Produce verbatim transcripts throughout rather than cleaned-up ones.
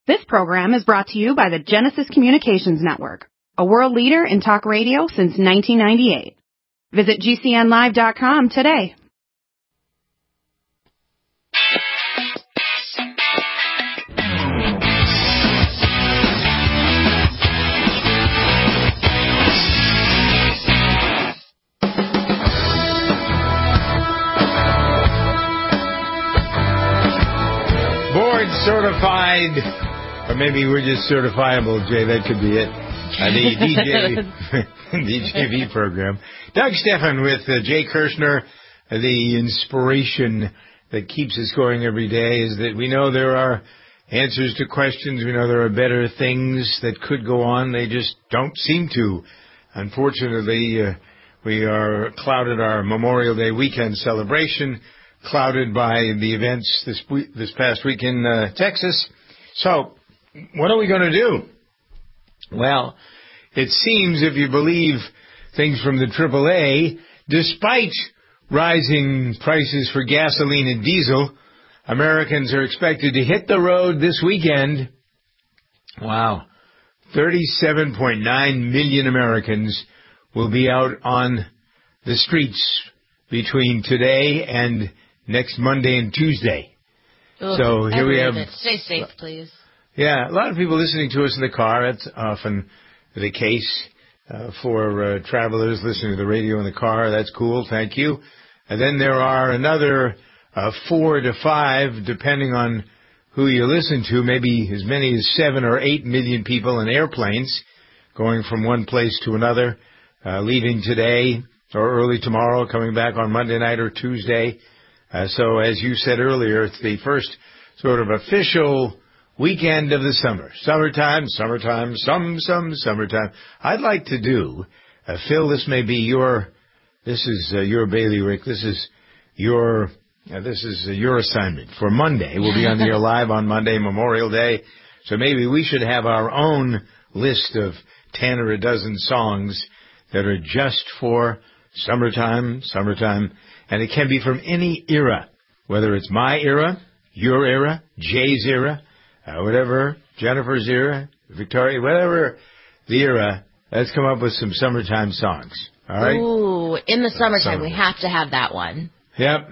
This program is brought to you by the Genesis Communications Network, a world leader in talk radio since nineteen ninety-eight. Visit G C N live dot com today. Board certified. Or maybe we're just certifiable, Jay. That could be it. Uh, the D J D J V program. Doug Stephan with uh, Jay Kirshner. Uh, the inspiration that keeps us going every day is that we know there are answers to questions. We know there are better things that could go on. They just don't seem to. Unfortunately, uh, we are clouded our Memorial Day weekend celebration, clouded by the events this week, this past week in uh, Texas. So, what are we going to do? Well, it seems, if you believe things from the triple A, despite rising prices for gasoline and diesel, Americans are expected to hit the road this weekend. Wow. thirty-seven point nine million Americans will be out on the streets between today and next Monday and Tuesday. Ugh, so here we have... It. Stay safe, please. Yeah, a lot of people listening to us in the car. That's often the case uh, for uh, travelers listening to the radio in the car. That's cool. Thank you. And then there are another uh, four to five, depending on who you listen to, maybe as many as seven or eight million people in airplanes going from one place to another, uh, leaving today or early tomorrow, coming back on Monday night or Tuesday. Uh, so as you said earlier, it's the first sort of official weekend of the summer. Summertime, summertime, some, some, summertime. I'd like to do, uh, Phil, this may be your, this is uh, your bailiwick. This is your, uh, this is uh, your assignment for Monday. We'll be on the air live on Monday, Memorial Day. So maybe we should have our own list of ten or a dozen songs that are just for summertime, summertime. And it can be from any era, whether it's my era, your era, Jay's era, Uh, whatever, Jennifer's era, Victoria, whatever the era, let's come up with some summertime songs. All right? Ooh, in the summertime, Summer. we have to have that one. Yep,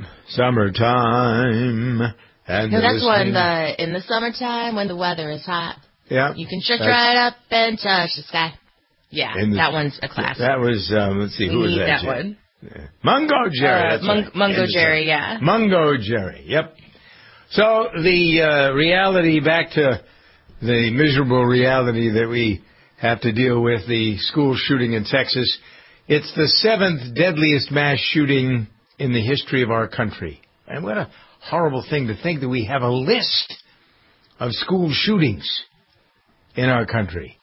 summertime. And no, that's listening. when the, in the summertime, when the weather is hot. Yep. You can stretch right up and touch the sky. Yeah, the, that one's a classic. That was, um, let's see, we who was that? that Jay? one. Yeah. Mungo Jerry. Uh, that's Mun- right. Mungo Jerry, yeah. Mungo Jerry, yep. So the uh, reality, back to the miserable reality that we have to deal with, the school shooting in Texas. It's the seventh deadliest mass shooting in the history of our country. And what a horrible thing to think that we have a list of school shootings in our country.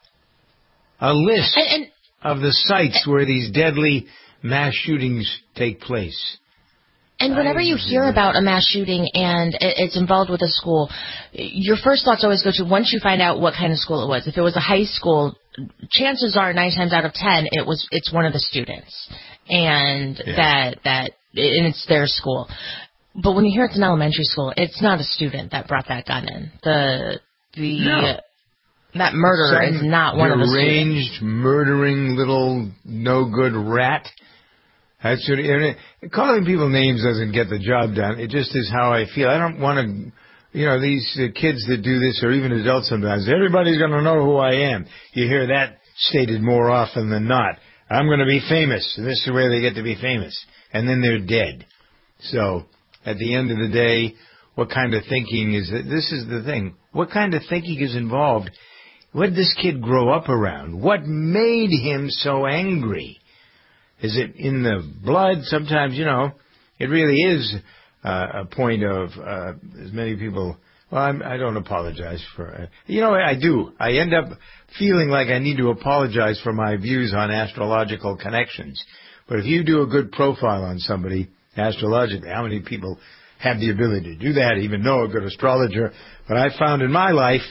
A list and, and, of the sites where these deadly mass shootings take place. And whenever you hear about a mass shooting and it's involved with a school, your first thoughts always go to, once you find out what kind of school it was. If it was a high school, chances are nine times out of ten it was it's one of the students, and yeah. that that and it's their school. But when you hear it's an elementary school, it's not a student that brought that gun in. The the no. that murderer Some is not one of the students. Deranged, murdering little no good rat. That's what, and calling people names doesn't get the job done. It just is how I feel. I don't want to, you know, these uh, kids that do this, or even adults sometimes, everybody's going to know who I am. You hear that stated more often than not. I'm going to be famous, and this is where they get to be famous. And then they're dead. So, at the end of the day, what kind of thinking is it? This is the thing. What kind of thinking is involved? What did this kid grow up around? What made him so angry? Is it in the blood? Sometimes, you know, it really is uh, a point of, uh, as many people, well, I'm, I don't apologize for, uh, you know, I do. I end up feeling like I need to apologize for my views on astrological connections. But if you do a good profile on somebody astrologically, how many people have the ability to do that, even know a good astrologer? But I found in my life,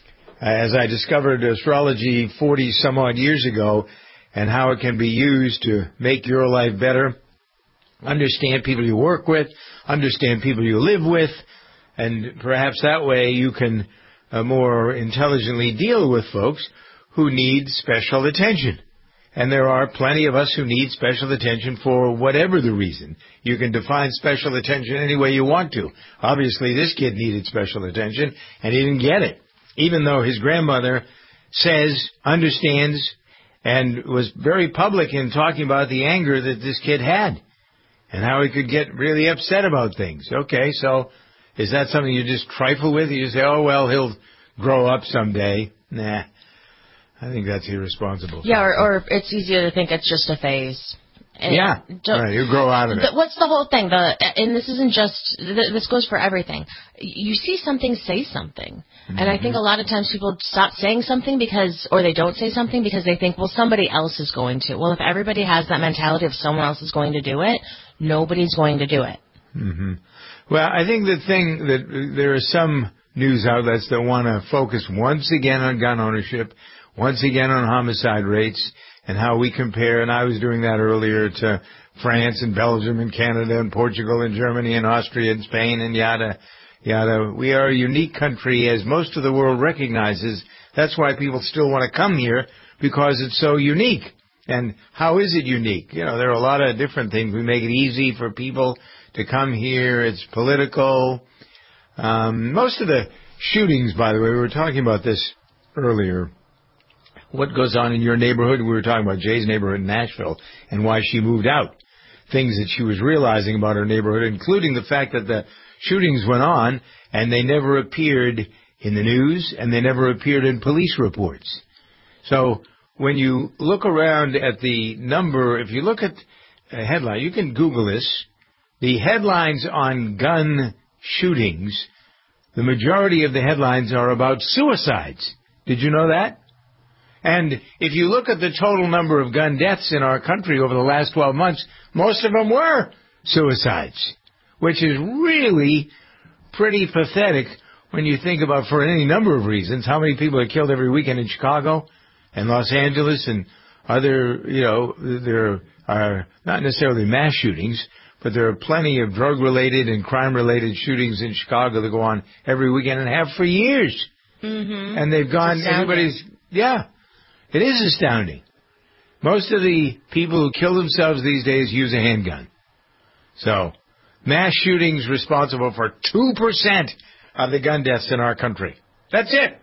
as I discovered astrology forty some odd years ago, and how it can be used to make your life better, understand people you work with, understand people you live with, and perhaps that way you can uh, more intelligently deal with folks who need special attention. And there are plenty of us who need special attention for whatever the reason. You can define special attention any way you want to. Obviously, this kid needed special attention, and he didn't get it, even though his grandmother says, understands, and was very public in talking about the anger that this kid had and how he could get really upset about things. Okay, so is that something you just trifle with? You say, oh, well, he'll grow up someday. Nah. I think that's irresponsible. Yeah, or, or it's easier to think it's just a phase. And yeah, right, you grow out of it. What's the whole thing? The and this isn't just, this goes for everything. You see something, say something. Mm-hmm. And I think a lot of times people stop saying something because, or they don't say something because they think, well, somebody else is going to. Well, if everybody has that mentality of someone else is going to do it, nobody's going to do it. Mm-hmm. Well, I think the thing that there are some news outlets that want to focus once again on gun ownership, once again on homicide rates, and how we compare, and I was doing that earlier, to France and Belgium and Canada and Portugal and Germany and Austria and Spain and yada, yada. We are a unique country, as most of the world recognizes. That's why people still want to come here, because it's so unique. And how is it unique? You know, there are a lot of different things. We make it easy for people to come here. It's political. Um, most of the shootings, by the way, we were talking about this earlier. What goes on in your neighborhood? We were talking about Jay's neighborhood in Nashville and why she moved out. Things that she was realizing about her neighborhood, including the fact that the shootings went on and they never appeared in the news and they never appeared in police reports. So when you look around at the number, if you look at a headline, you can Google this, the headlines on gun shootings, the majority of the headlines are about suicides. Did you know that? And if you look at the total number of gun deaths in our country over the last twelve months, most of them were suicides, which is really pretty pathetic when you think about, for any number of reasons, how many people are killed every weekend in Chicago and Los Angeles and other, you know, there are not necessarily mass shootings, but there are plenty of drug-related and crime-related shootings in Chicago that go on every weekend and have for years. Mm-hmm. And they've gone, everybody's, yeah. It is astounding. Most of the people who kill themselves these days use a handgun. So, mass shootings responsible for two percent of the gun deaths in our country. That's it.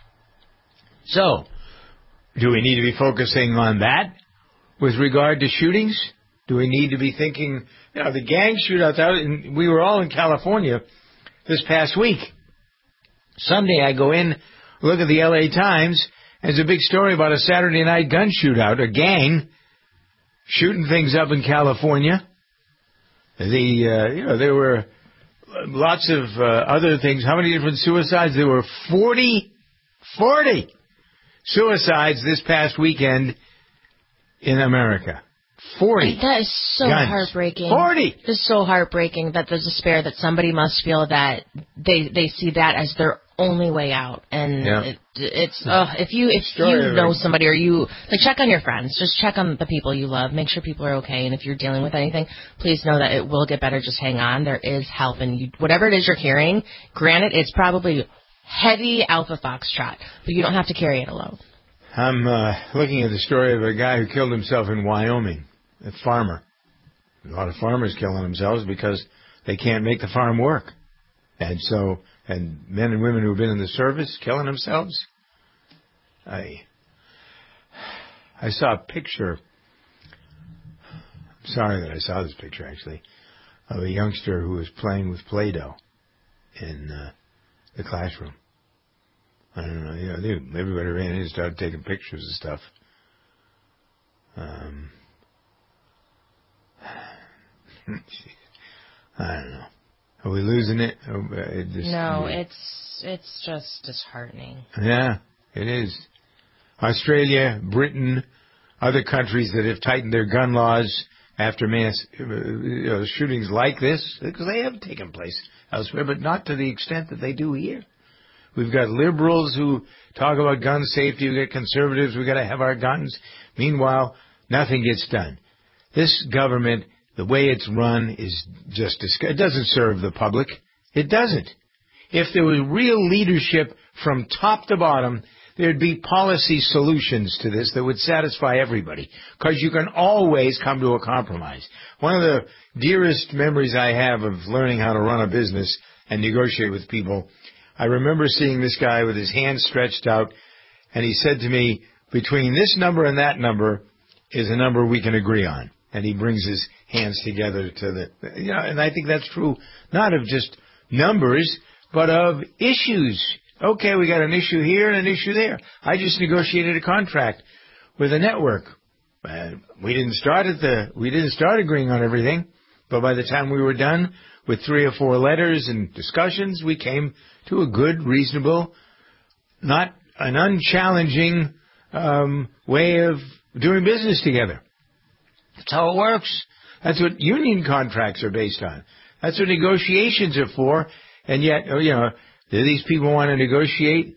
So, do we need to be focusing on that with regard to shootings? Do we need to be thinking, you know, the gang shootouts out, in, we were all in California this past week. Sunday I go in, look at the L A Times, there's a big story about a Saturday night gun shootout, a gang shooting things up in California. The, uh, you know, there were lots of uh, other things. How many different suicides? There were forty, forty suicides this past weekend in America. forty. That is so guns. heartbreaking. forty. It's so heartbreaking that the despair that somebody must feel that they they see that as their only way out. And yeah. it, it's uh, if you if you know somebody, or you like, check on your friends, just check on the people you love, make sure people are okay. And if you're dealing with anything, please know that it will get better. Just hang on. There is help, and you, whatever it is you're hearing, granted, it's probably heavy alpha foxtrot, but you don't have to carry it alone. I'm uh, looking at the story of a guy who killed himself in Wyoming, a farmer. A lot of farmers killing themselves because they can't make the farm work. And so, and men and women who have been in the service killing themselves. I, I saw a picture, I'm sorry that I saw this picture actually, of a youngster who was playing with Play-Doh in uh, the classroom. I don't know, you know, they, everybody ran in and started taking pictures and stuff. Um, I don't know. Are we losing it? Oh, it just, no, it's it's just disheartening. Yeah, it is. Australia, Britain, other countries that have tightened their gun laws after mass you know, shootings like this, because they have taken place elsewhere, but not to the extent that they do here. We've got liberals who talk about gun safety. We've got conservatives. We've got to have our guns. Meanwhile, nothing gets done. This government, the way it's run, is just, it doesn't serve the public. It doesn't. If there was real leadership from top to bottom, there'd be policy solutions to this that would satisfy everybody, because you can always come to a compromise. One of the dearest memories I have of learning how to run a business and negotiate with people, I remember seeing this guy with his hands stretched out, and he said to me, between this number and that number is a number we can agree on. And he brings his hands together to the, you know, and I think that's true not of just numbers, but of issues. Okay, we got an issue here and an issue there. I just negotiated a contract with a network. Uh, we didn't start at the, we didn't start agreeing on everything, but by the time we were done with three or four letters and discussions, we came to a good, reasonable, not an unchallenging um, way of doing business together. That's how it works. That's what union contracts are based on. That's what negotiations are for. And yet, you know, do these people want to negotiate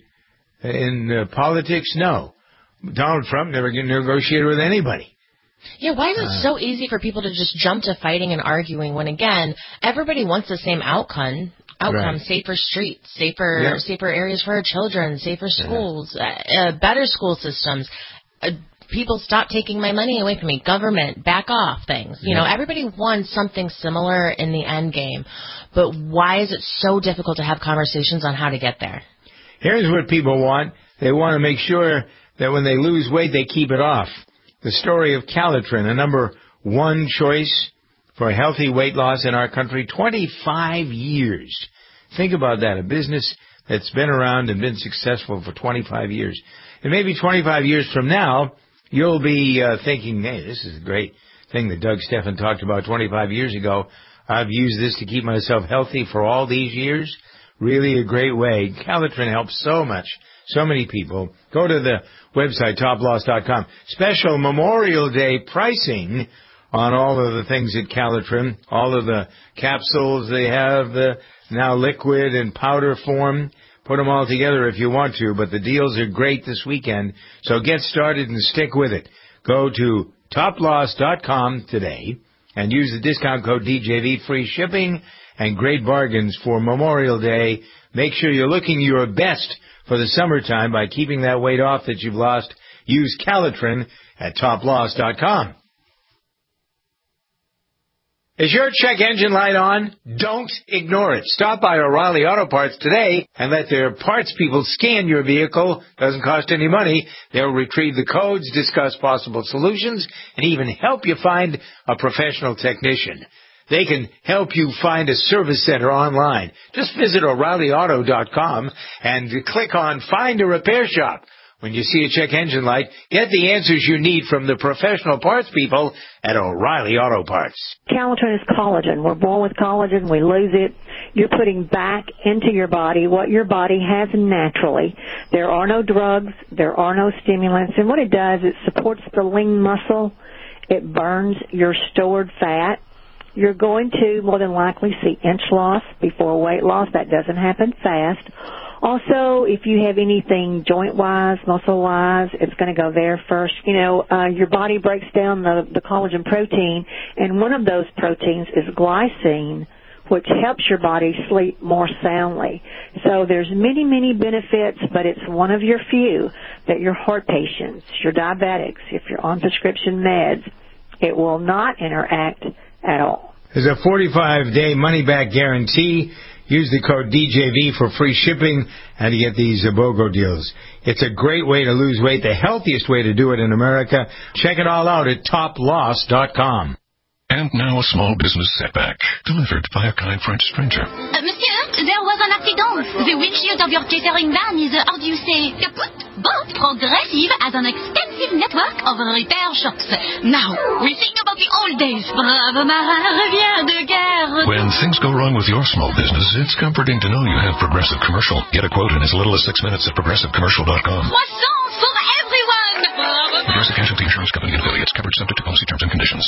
in uh, politics? No. Donald Trump never negotiated with anybody. Yeah, why is it uh, so easy for people to just jump to fighting and arguing when, again, everybody wants the same outcome? Outcome, right. Safer streets, safer yeah. safer areas for our children, safer schools, yeah. uh, uh, better school systems. Uh, people stop taking my money away from me. Government, back off things. You yeah. know, everybody wants something similar in the end game. But why is it so difficult to have conversations on how to get there? Here's what people want. They want to make sure that when they lose weight, they keep it off. The story of Calitrin, a number one choice for healthy weight loss in our country, twenty-five years. Think about that, a business that's been around and been successful for twenty-five years. And maybe twenty-five years from now, you'll be uh, thinking, hey, this is a great thing that Doug Stephan talked about twenty-five years ago. I've used this to keep myself healthy for all these years. Really a great way. Calitrin helps so much, so many people. Go to the website, top loss dot com. Special Memorial Day pricing on all of the things at Calitrin, all of the capsules they have, uh, now liquid and powder form. Put them all together if you want to, but the deals are great this weekend, so get started and stick with it. Go to top loss dot com today and use the discount code D J V, free shipping and great bargains for Memorial Day. Make sure you're looking your best for the summertime by keeping that weight off that you've lost. Use Calitrin at top loss dot com. Is your check engine light on? Don't ignore it. Stop by O'Reilly Auto Parts today and let their parts people scan your vehicle. Doesn't cost any money. They'll retrieve the codes, discuss possible solutions, and even help you find a professional technician. They can help you find a service center online. Just visit O'Reilly Auto dot com and click on Find a Repair Shop. When you see a check engine light, get the answers you need from the professional parts people at O'Reilly Auto Parts. Calitrin is collagen. We're born with collagen. We lose it. You're putting back into your body what your body has naturally. There are no drugs. There are no stimulants. And what it does, it supports the lean muscle. It burns your stored fat. You're going to more than likely see inch loss before weight loss. That doesn't happen fast. Also, if you have anything joint-wise, muscle-wise, it's going to go there first. You know, uh, your body breaks down the, the collagen protein, and one of those proteins is glycine, which helps your body sleep more soundly. So there's many, many benefits, but it's one of your few that your heart patients, your diabetics, if you're on prescription meds, it will not interact at all. There's a forty-five day money-back guarantee. Use the code D J V for free shipping and to get these BOGO deals. It's a great way to lose weight, the healthiest way to do it in America. Check it all out at top loss dot com. And now a small business setback, delivered by a kind French stranger. Uh, monsieur, there was an accident. The windshield of your catering van is, uh, how do you say, kaput? But Progressive has an extensive network of repair shops. Now, we think about the old days. Brave marin revient de guerre. When things go wrong with your small business, it's comforting to know you have Progressive Commercial. Get a quote in as little as six minutes at progressive commercial dot com. Croissants for everyone. Progressive Casualty Insurance Company and affiliates. Coverage subject to policy terms and conditions.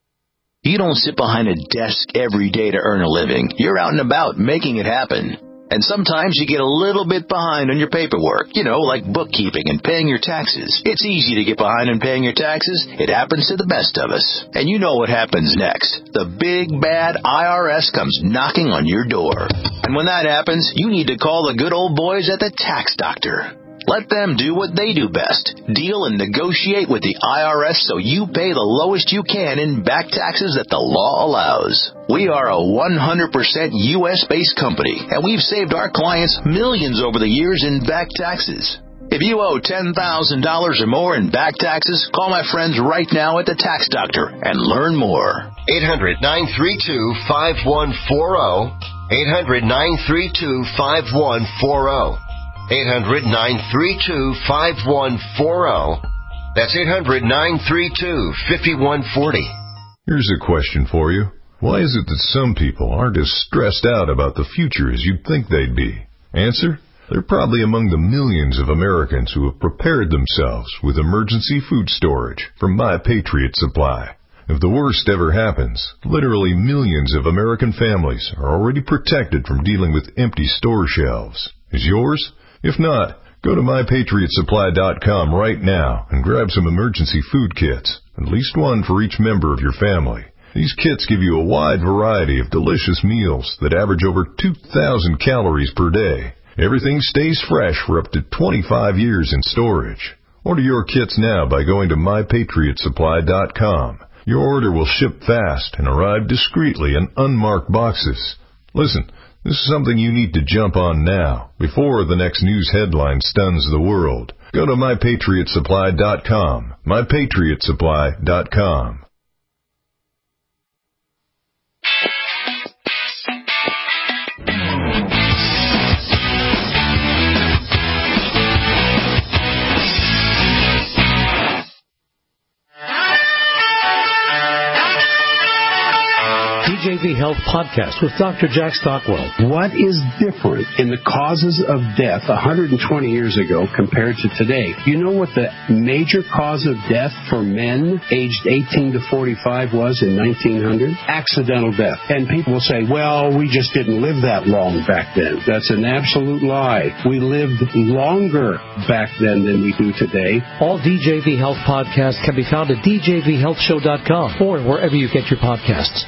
You don't sit behind a desk every day to earn a living. You're out and about making it happen. And sometimes you get a little bit behind on your paperwork, you know, like bookkeeping and paying your taxes. It's easy to get behind on paying your taxes. It happens to the best of us. And you know what happens next. The big, bad I R S comes knocking on your door. And when that happens, you need to call the good old boys at the Tax Doctor. Let them do what they do best. Deal and negotiate with the I R S so you pay the lowest you can in back taxes that the law allows. We are a one hundred percent U S-based company, and we've saved our clients millions over the years in back taxes. If you owe ten thousand dollars or more in back taxes, call my friends right now at the Tax Doctor and learn more. eight hundred, nine three two, five one four zero. eight hundred, nine three two, five one four zero. eight hundred, nine three two, five one four zero. That's eight hundred, nine three two, five one four zero. Here's a question for you. Why is it that some people aren't as stressed out about the future as you'd think they'd be? Answer: they're probably among the millions of Americans who have prepared themselves with emergency food storage from My Patriot Supply. If the worst ever happens, literally millions of American families are already protected from dealing with empty store shelves. Is yours? If not, go to my patriot supply dot com right now and grab some emergency food kits, at least one for each member of your family. These kits give you a wide variety of delicious meals that average over two thousand calories per day. Everything stays fresh for up to twenty-five years in storage. Order your kits now by going to my patriot supply dot com. Your order will ship fast and arrive discreetly in unmarked boxes. Listen, this is something you need to jump on now, before the next news headline stuns the world. Go to my patriot supply dot com. my patriot supply dot com. D J V Health Podcast with Doctor Jack Stockwell. What is different in the causes of death one hundred twenty years ago compared to today? You know what the major cause of death for men aged eighteen to forty-five was in nineteen hundred? Accidental death. And people will say, well, we just didn't live that long back then. That's an absolute lie. We lived longer back then than we do today. All D J V Health podcasts can be found at d j v health show dot com or wherever you get your podcasts.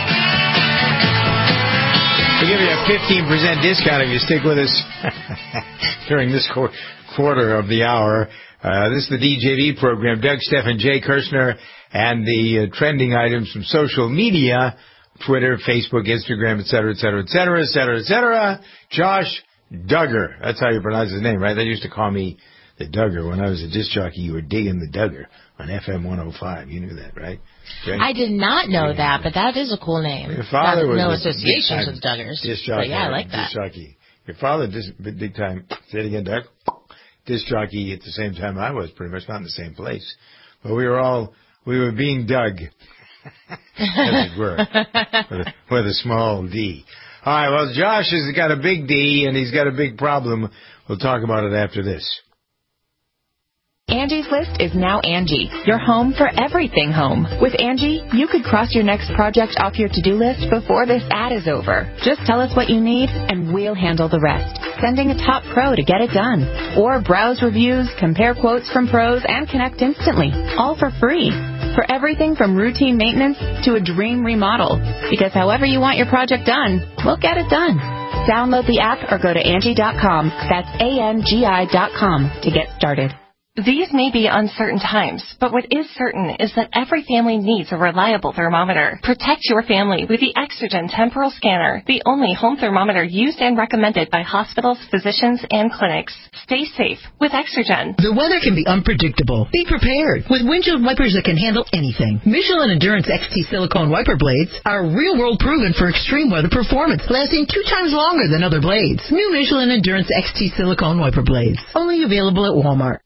We'll give you a fifteen percent discount if you stick with us during this qu- quarter of the hour. Uh, this is the D J V program. Doug, Stephan, Jay Kirshner, and the uh, trending items from social media, Twitter, Facebook, Instagram, et cetera, et cetera, et cetera, et cetera, et cetera. Josh Duggar. That's how you pronounce his name, right? They used to call me the Duggar. When I was a disc jockey, you were digging the Duggar on F M one oh five. You knew that, right? Jay? I did not know yeah. that, but that is a cool name. Your father not, was no a associations with Duggars. Disc jockey. But yeah, I like that. Disc jockey. Your father, dis, big time, say it again, Doug, disc jockey at the same time I was, pretty much not in the same place. But we were all, we were being dug, as it were, with a, with a small D. All right, well, Josh has got a big D, and he's got a big problem. We'll talk about it after this. Angie's List is now Angie, your home for everything home. With Angie, you could cross your next project off your to-do list before this ad is over. Just tell us what you need, and we'll handle the rest. Sending a top pro to get it done. Or browse reviews, compare quotes from pros, and connect instantly. All for free. For everything from routine maintenance to a dream remodel. Because however you want your project done, we'll get it done. Download the app or go to Angie dot com. That's A N G I dot com to get started. These may be uncertain times, but what is certain is that every family needs a reliable thermometer. Protect your family with the Exergen Temporal Scanner, the only home thermometer used and recommended by hospitals, physicians, and clinics. Stay safe with Exergen. The weather can be unpredictable. Be prepared with windshield wipers that can handle anything. Michelin Endurance X T silicone wiper blades are real-world proven for extreme weather performance, lasting two times longer than other blades. New Michelin Endurance X T silicone wiper blades, only available at Walmart.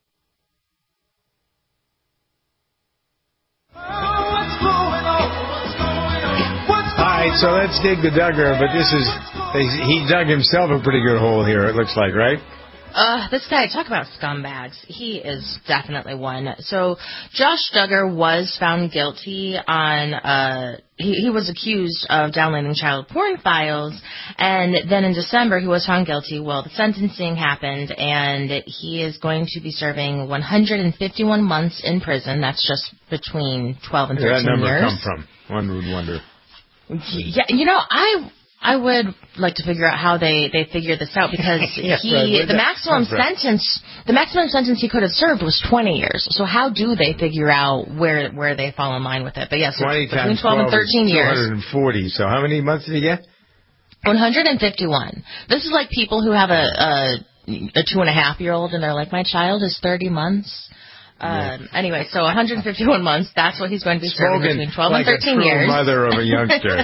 So let's dig the Duggar, but this is, he dug himself a pretty good hole here, it looks like, right? Uh, this guy, talk about scumbags. He is definitely one. So Josh Duggar was found guilty on, uh, he, he was accused of downloading child porn files, and then in December he was found guilty. Well, the sentencing happened, and he is going to be serving one hundred fifty-one months in prison. That's just between twelve and thirteen years. Where did that number years. come from? One would wonder. Yeah, you know, I... I would like to figure out how they, they figured this out, because yeah, he right. the maximum sentence the maximum sentence he could have served was twenty years. So how do they figure out where where they fall in line with it? But yes, yeah, so between twelve and thirteen years. two hundred forty. So how many months did he get? one hundred fifty-one. This is like people who have a a, a two and a half year old and they're like, my child is thirty months. Yeah. Um, anyway, so one hundred fifty-one months. That's what he's going to be serving Spoken between twelve like and thirteen a true years. Mother of a youngster.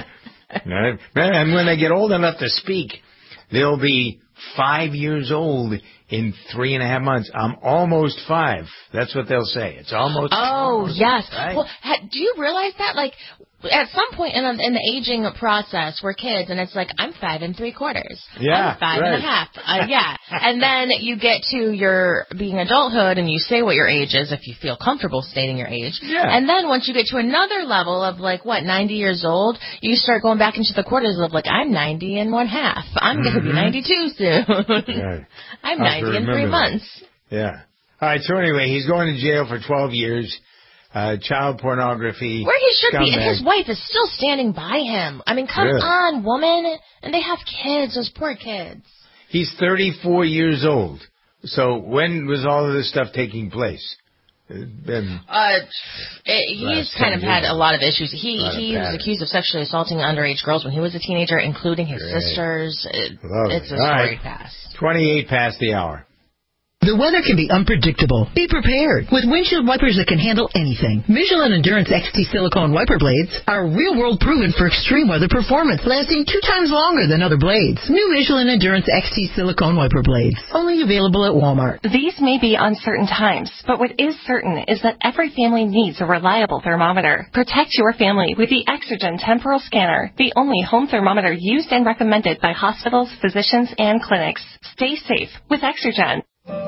And when they get old enough to speak, they'll be five years old in three and a half months. I'm almost five. That's what they'll say. It's almost. Oh, almost, yes. Right? Well, ha- do you realize that? Like, at some point in, a, in the aging process, we're kids, and it's like, I'm five and three quarters. Yeah, I'm five right. and a half. Uh, yeah. And then you get to your being adulthood, and you say what your age is if you feel comfortable stating your age. Yeah. And then once you get to another level of, like, what, ninety years old, you start going back into the quarters of, like, I'm ninety and one half. I'm mm-hmm. going to be ninety-two soon. Right. I'm ninety in three that. months. Yeah. All right, so anyway, he's going to jail for twelve years. Uh, child pornography. Where he should scumbag. be, and his wife is still standing by him. I mean, come really? on, woman. And they have kids, those poor kids. He's thirty-four years old. So when was all of this stuff taking place? Been uh, it, he's kind of had a lot of issues. He he was accused of sexually assaulting underage girls when he was a teenager, including his Great. sisters. It, it's a all story right. past. twenty-eight past the hour. The weather can be unpredictable. Be prepared with windshield wipers that can handle anything. Michelin Endurance X T silicone wiper blades are real-world proven for extreme weather performance, lasting two times longer than other blades. New Michelin Endurance X T silicone wiper blades, only available at Walmart. These may be uncertain times, but what is certain is that every family needs a reliable thermometer. Protect your family with the Exergen Temporal Scanner, the only home thermometer used and recommended by hospitals, physicians, and clinics. Stay safe with Exergen.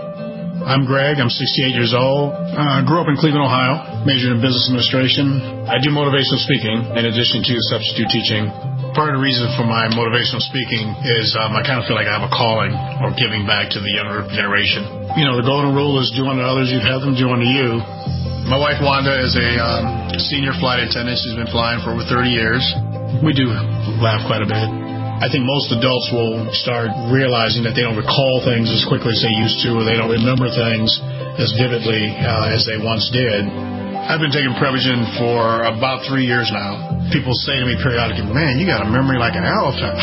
I'm Greg. I'm sixty-eight years old. I uh, grew up in Cleveland, Ohio, majored in business administration. I do motivational speaking in addition to substitute teaching. Part of the reason for my motivational speaking is um, I kind of feel like I have a calling or giving back to the younger generation. You know, the golden rule is do unto others you'd have them do unto you. My wife, Wanda, is a um, senior flight attendant. She's been flying for over thirty years. We do laugh quite a bit. I think most adults will start realizing that they don't recall things as quickly as they used to, or they don't remember things as vividly uh, as they once did. I've been taking Prevagen for about three years now. People say to me periodically, man, you got a memory like an elephant.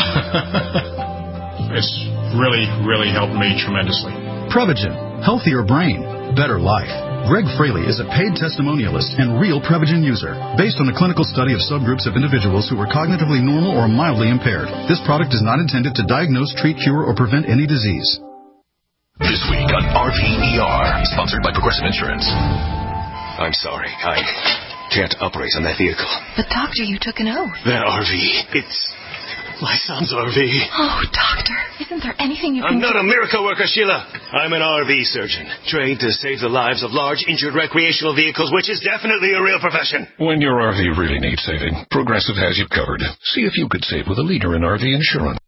It's really, really helped me tremendously. Prevagen, healthier brain, better life. Greg Fraley is a paid testimonialist and real Prevagen user, based on a clinical study of subgroups of individuals who were cognitively normal or mildly impaired. This product is not intended to diagnose, treat, cure, or prevent any disease. This week on R V E R, sponsored by Progressive Insurance. I'm sorry, I can't operate on that vehicle. But doctor, you took an oath. That R V, it's my son's R V. Oh, doctor, isn't there anything you I'm can not do? a miracle worker, Sheila. I'm an R V surgeon, trained to save the lives of large injured recreational vehicles, which is definitely a real profession. When your R V really needs saving, Progressive has you covered. See if you could save with a leader in R V insurance.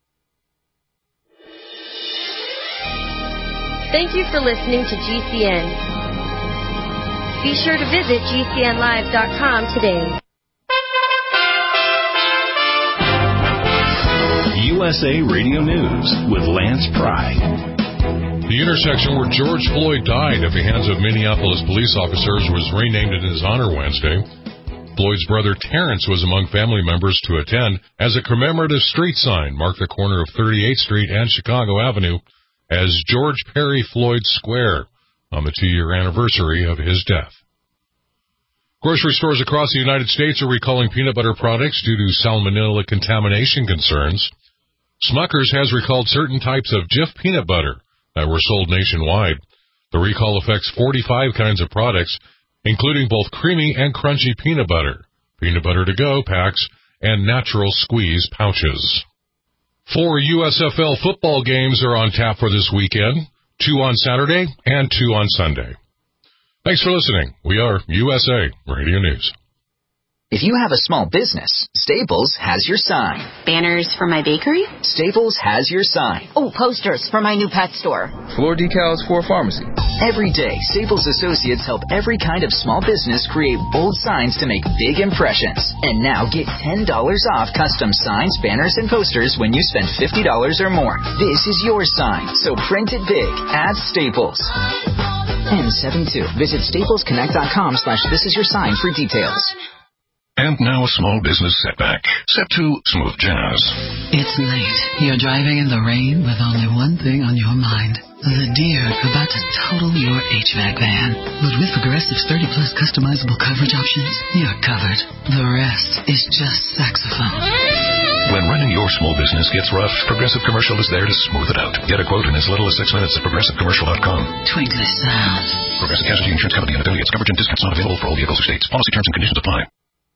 Thank you for listening to G C N. Be sure to visit G C N live dot com today. U S A Radio News with Lance Pry. The intersection where George Floyd died at the hands of Minneapolis police officers was renamed in his honor Wednesday. Floyd's brother Terrence was among family members to attend as a commemorative street sign marked the corner of thirty-eighth Street and Chicago Avenue as George Perry Floyd Square on the two-year anniversary of his death. Grocery stores across the United States are recalling peanut butter products due to salmonella contamination concerns. Smucker's has recalled certain types of Jif peanut butter that were sold nationwide. The recall affects forty-five kinds of products, including both creamy and crunchy peanut butter, peanut butter to-go packs, and natural squeeze pouches. Four U S F L football games are on tap for this weekend. two on Saturday and two on Sunday. Thanks for listening. We are U S A Radio News. If you have a small business, Staples has your sign. Banners for my bakery? Staples has your sign. Oh, posters for my new pet store. Floor decals for a pharmacy. Every day, Staples associates help every kind of small business create bold signs to make big impressions. And now get ten dollars off custom signs, banners, and posters when you spend fifty dollars or more. This is your sign, so print it big at Staples. N seventy-two. Visit staplesconnect.com slash this is your sign for details. And now a small business setback. Set to smooth jazz. It's late. You're driving in the rain with only one thing on your mind. The deer about to total your H V A C van. But with Progressive's thirty plus customizable coverage options, you're covered. The rest is just saxophone. When running your small business gets rough, Progressive Commercial is there to smooth it out. Get a quote in as little as six minutes at progressive commercial dot com. Twinkly sound. Progressive Casualty Insurance Company and affiliates. Coverage and discounts not available for all vehicles or states. Policy terms and conditions apply.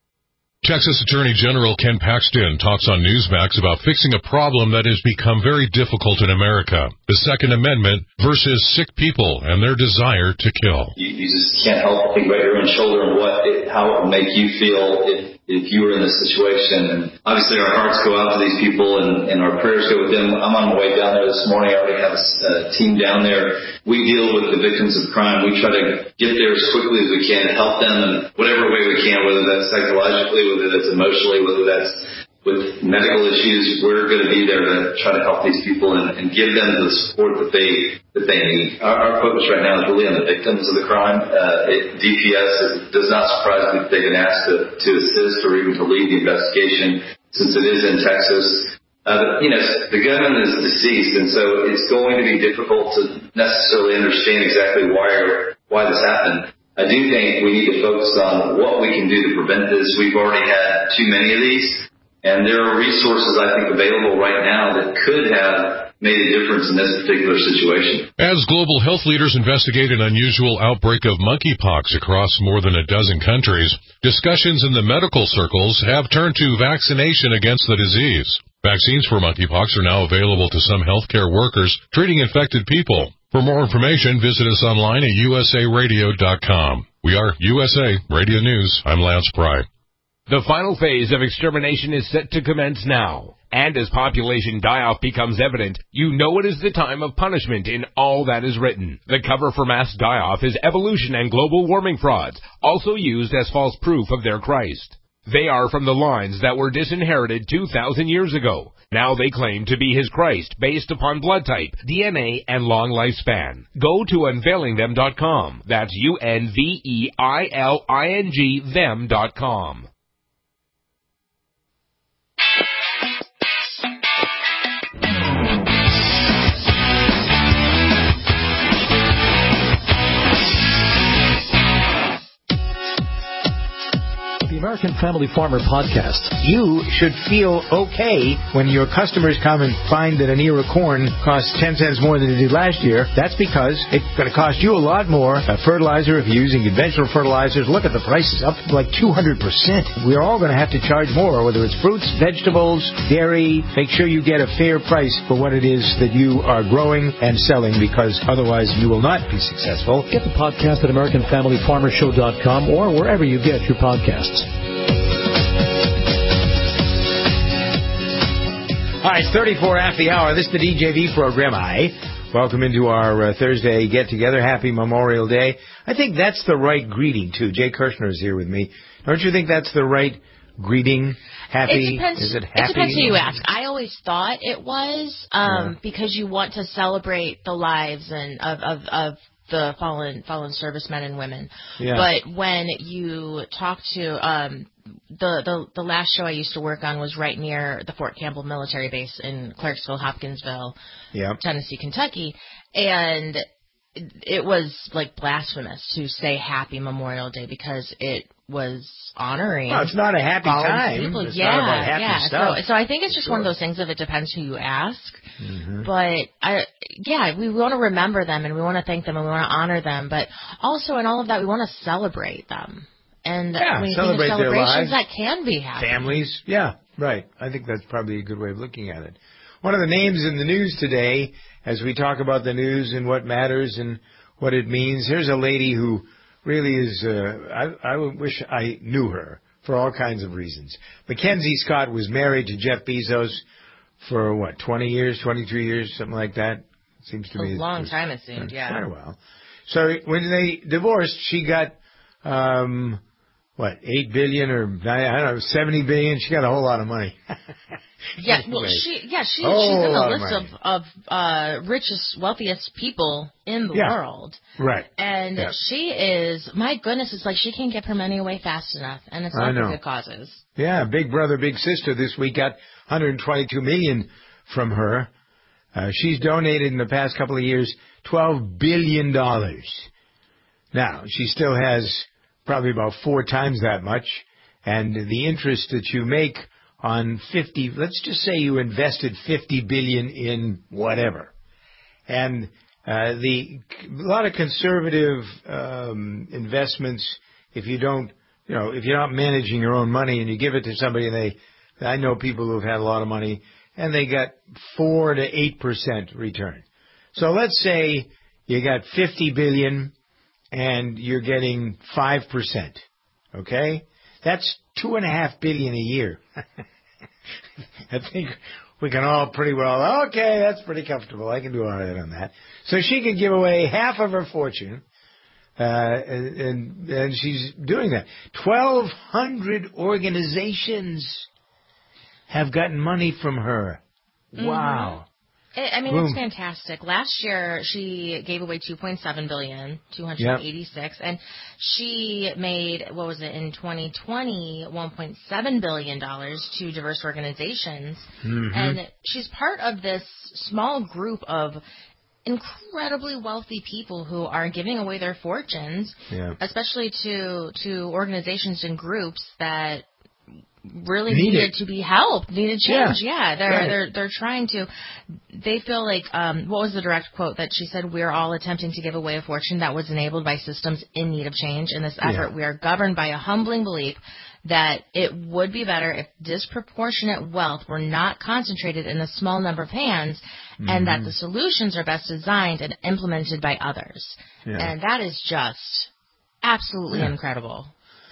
Texas Attorney General Ken Paxton talks on Newsmax about fixing a problem that has become very difficult in America, the Second Amendment versus sick people and their desire to kill. You, you just can't help but think about your own shoulder and what it, how it would make you feel if, if you were in this situation. And obviously our hearts go out to these people and, and our prayers go with them. I'm on my way down there this morning. I already have a, a team down there. We deal with the victims of crime. We try to get there as quickly as we can to help them in whatever way we can, whether that's psychologically, whether that's emotionally, whether that's with medical issues. We're going to be there to try to help these people and, and give them the support that they that they need. Our, our focus right now is really on the victims of the crime. Uh, it, D P S is, does not surprise me that they've been asked to, to assist or even to lead the investigation since it is in Texas. Uh, you know, the gunman is deceased, and so it's going to be difficult to necessarily understand exactly why or, why this happened. I do think we need to focus on what we can do to prevent this. We've already had too many of these, and there are resources, I think, available right now that could have made a difference in this particular situation. As global health leaders investigate an unusual outbreak of monkeypox across more than a dozen countries, discussions in the medical circles have turned to vaccination against the disease. Vaccines for monkeypox are now available to some healthcare workers treating infected people. For more information, visit us online at U S A radio dot com. We are U S A Radio News. I'm Lance Pry. The final phase of extermination is set to commence now. And as population die-off becomes evident, you know it is the time of punishment in all that is written. The cover for mass die-off is evolution and global warming frauds, also used as false proof of their Christ. They are from the lines that were disinherited two thousand years ago. Now they claim to be his Christ based upon blood type, D N A, and long lifespan. Go to unveiling them dot com. That's U N V E I L I N G them dot com. American Family Farmer Podcast. You should feel okay when your customers come and find that an ear of corn costs ten cents more than it did last year. That's because it's going to cost you a lot more. A fertilizer, if you're using conventional fertilizers, look at the prices, up like two hundred percent. We're all going to have to charge more, whether it's fruits, vegetables, dairy. Make sure you get a fair price for what it is that you are growing and selling, because otherwise you will not be successful. Get the podcast at American Family Farmer Show dot com or wherever you get your podcasts. All right, it's thirty-four after the hour. This is the D J V program. Hi. Welcome into our uh, Thursday get-together. Happy Memorial Day. I think that's the right greeting, too. Jay Kirshner is here with me. Don't you think that's the right greeting? Happy? It depends, is it happy? It depends who you ask. I always thought it was um, yeah. because you want to celebrate the lives and of, of, of the fallen fallen servicemen and women. Yeah. But when you talk to um, the, the the last show I used to work on was right near the Fort Campbell military base in Clarksville, Hopkinsville, yeah. Tennessee, Kentucky, and it, it was like blasphemous to say Happy Memorial Day because it was honoring. Well, it's not a happy time. People. It's yeah, not about happy yeah. stuff. So, so I think it's just sure. one of those things of it depends who you ask. Mm-hmm. But I, yeah, we want to remember them and we want to thank them and we want to honor them. But also in all of that, we want to celebrate them. And yeah, when you celebrate think of their celebrations, lives, that can be happy. Families, yeah, right. I think that's probably a good way of looking at it. one of the names in the news today, as we talk about the news and what matters and what it means, here's a lady who really is, uh, I, I wish I knew her for all kinds of reasons. Mackenzie Scott was married to Jeff Bezos for, what, twenty years, twenty-three years, something like that? Seems to a be a long time, it seemed, yeah. Quite a while. So when they divorced, she got, um, what, eight billion or, I don't know, seventy billion? She got a whole lot of money. Yeah, well, she, yeah, she, Oh, she's in a lot the of list of, of uh, richest, wealthiest people in the Yeah. world. Right. And Yeah. she is, my goodness, it's like she can't give her money away fast enough, and it's I not for know. good causes. Yeah, Big Brother, Big Sister this week got one hundred twenty-two million dollars from her. Uh, she's donated in the past couple of years twelve billion dollars. Now, she still has probably about four times that much, and the interest that you make on fifty, let's just say you invested fifty billion dollars in whatever, and uh, the a lot of conservative um, investments, if you don't, you know, if you're not managing your own money and you give it to somebody, and they, I know people who've had a lot of money and they got four to eight percent return. So let's say you got fifty billion and you're getting five percent. Okay, that's two and a half billion a year. I think we can all pretty well. Okay, that's pretty comfortable. I can do all right on that. So she could give away half of her fortune. Uh, and, and and she's doing that. Twelve hundred organizations have gotten money from her. Wow. I I mean, Boom. it's fantastic. Last year, she gave away two point seven billion dollars, two hundred eighty-six, yep. And she made, what was it, in twenty twenty, one point seven billion dollars to diverse organizations. Mm-hmm. And she's part of this small group of incredibly wealthy people who are giving away their fortunes, yeah. especially to to organizations and groups that really Need needed it. to be helped, needed change. Yeah, Yeah. they're Right. they're they're trying to. They feel like um, what was the direct quote that she said? We're all attempting to give away a fortune that was enabled by systems in need of change. In this effort, Yeah. we are governed by a humbling belief that it would be better if disproportionate wealth were not concentrated in a small number of hands, Mm-hmm. and that the solutions are best designed and implemented by others. Yeah. And that is just absolutely Yeah. incredible.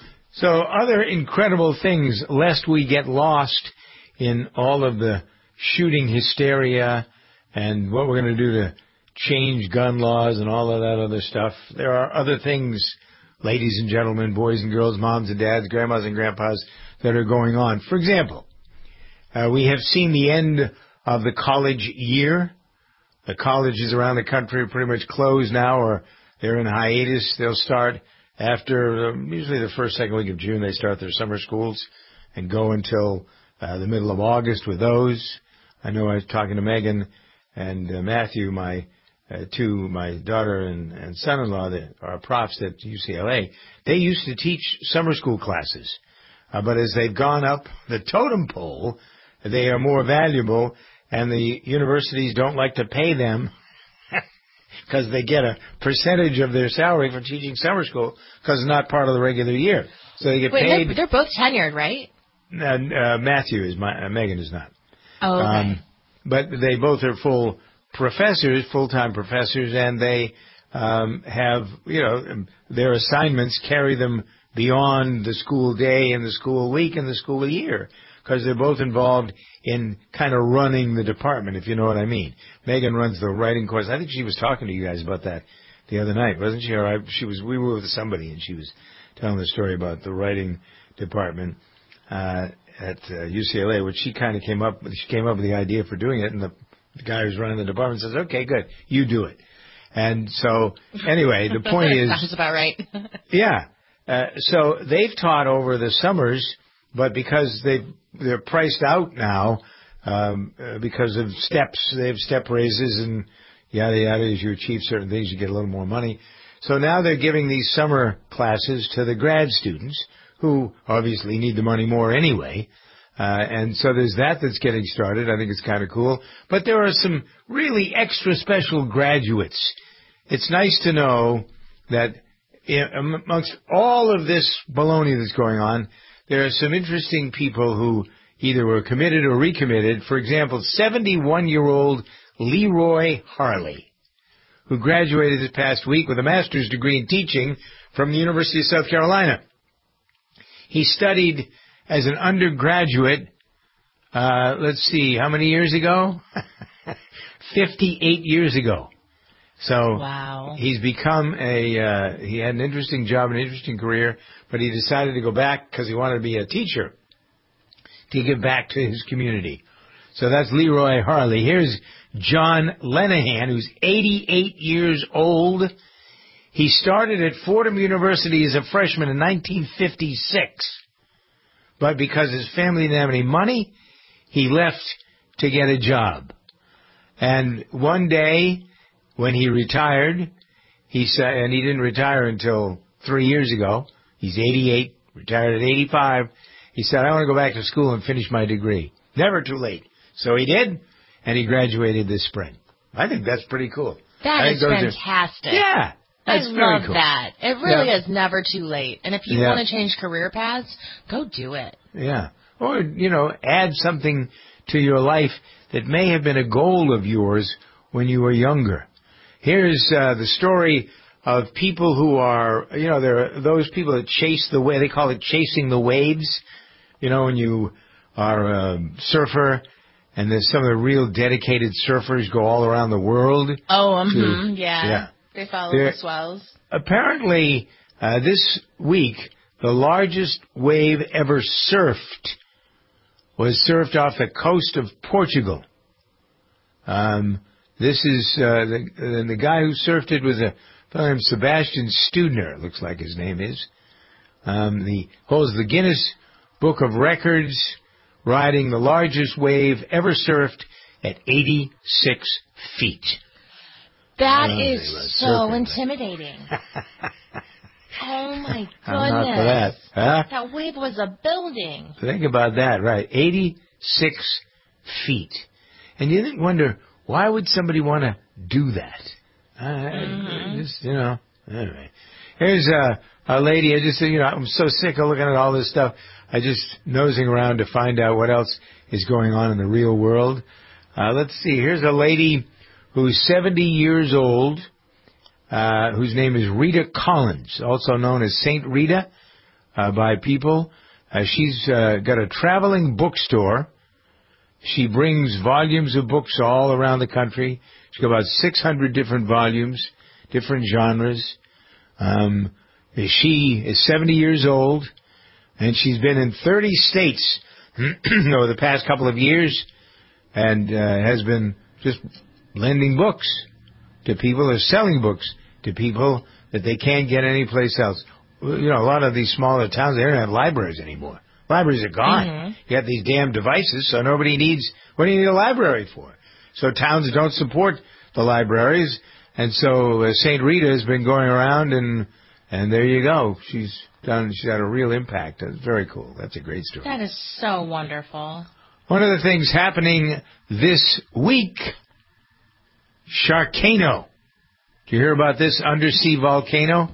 So other incredible things, lest we get lost in all of the shooting hysteria and what we're going to do to change gun laws and all of that other stuff. There are other things, ladies and gentlemen, boys and girls, moms and dads, grandmas and grandpas, that are going on. For example, uh, we have seen the end of the college year. The colleges around the country are pretty much closed now, or they're in hiatus. They'll start after, um, usually the first, second week of June, they start their summer schools and go until uh, the middle of August with those. I know I was talking to Megan and uh, Matthew, my uh, two, my daughter and, and son-in-law that are profs at U C L A. They used to teach summer school classes. Uh, but as they've gone up the totem pole, they are more valuable, and the universities don't like to pay them because they get a percentage of their salary for teaching summer school because it's not part of the regular year. So they get Wait, paid. they're, they're both tenured, right? Uh, uh, Matthew is, my, uh, Megan is not. Oh, okay. Um, but they both are full professors, full-time professors, and they um, have, you know, their assignments carry them beyond the school day and the school week and the school year, because they're both involved in kind of running the department, if you know what I mean. Megan runs the writing course. I think she was talking to you guys about that the other night, wasn't she? Or I, she was. We were with somebody, and she was telling the story about the writing department uh, at uh, U C L A, which she kind of came up with. She came up with the idea for doing it, and the, the guy who's running the department says, "Okay, good, you do it." And so, anyway, the point is, sounds about right. yeah. Uh, so they've taught over the summers, but because they they're priced out now um, uh, because of steps, they have step raises and yada yada. As you achieve certain things, you get a little more money. So now they're giving these summer classes to the grad students who obviously need the money more anyway. Uh, and so there's that that's getting started. I think it's kind of cool. But there are some really extra special graduates. It's nice to know that in, amongst all of this baloney that's going on, there are some interesting people who either were committed or recommitted. For example, seventy-one-year-old Leroy Harley, who graduated this past week with a master's degree in teaching from the University of South Carolina. He studied as an undergraduate, uh, let's see, how many years ago? fifty-eight years ago. So wow. He's become a, uh, he had an interesting job, an interesting career, but he decided to go back because he wanted to be a teacher to give back to his community. So that's Leroy Harley. Here's John Lenahan, who's eighty-eight years old. He started at Fordham University as a freshman in nineteen fifty-six. But because his family didn't have any money, he left to get a job. And one day, when he retired, he said, and he didn't retire until three years ago. He's eighty-eight, retired at eighty-five. He said, I want to go back to school and finish my degree. Never too late. So he did, and he graduated this spring. I think that's pretty cool. That I is think those fantastic. Are, yeah. That's I very love cool. that. It really yeah. is never too late. And if you yeah. want to change career paths, go do it. Yeah. Or, you know, add something to your life that may have been a goal of yours when you were younger. Here's uh, the story of people who are, you know, there are those people that chase the wave. They call it chasing the waves. You know, when you are a surfer, and there's some of the real dedicated surfers go all around the world. Oh, um, to, mm-hmm, yeah. yeah. They follow They're, the swells. Apparently, uh, this week, the largest wave ever surfed was surfed off the coast of Portugal. Um, this is, uh, the, the guy who surfed it was a fellow named Sebastian Studner, it looks like his name is. Um, he holds the Guinness Book of Records, riding the largest wave ever surfed at eighty-six feet. That oh, is so surfing, intimidating. Oh, my goodness. I'm not for that. Huh? That wave was a building. Think about that, right? eighty-six feet. And you wonder, why would somebody want to do that? Uh, mm-hmm. Just, you know, anyway. Here's a, a lady, I just, you know, I'm so sick of looking at all this stuff. I just nosing around to find out what else is going on in the real world. Uh, let's see. Here's a lady who's seventy years old, uh, whose name is Rita Collins, also known as Saint Rita uh, by people. Uh, she's uh, got a traveling bookstore. She brings volumes of books all around the country. She's got about six hundred different volumes, different genres. Um, she is seventy years old, and she's been in thirty states over the past couple of years, and uh, has been just lending books to people or selling books to people that they can't get anyplace else. You know, a lot of these smaller towns, they don't have libraries anymore. Libraries are gone. Mm-hmm. You got these damn devices, so nobody needs, what do you need a library for? So towns don't support the libraries, and so uh, Saint Rita has been going around, and and there you go. She's done, she's had a real impact. That's very cool. That's a great story. That is so wonderful. One of the things happening this week, Sharkano. Did you hear about this undersea volcano?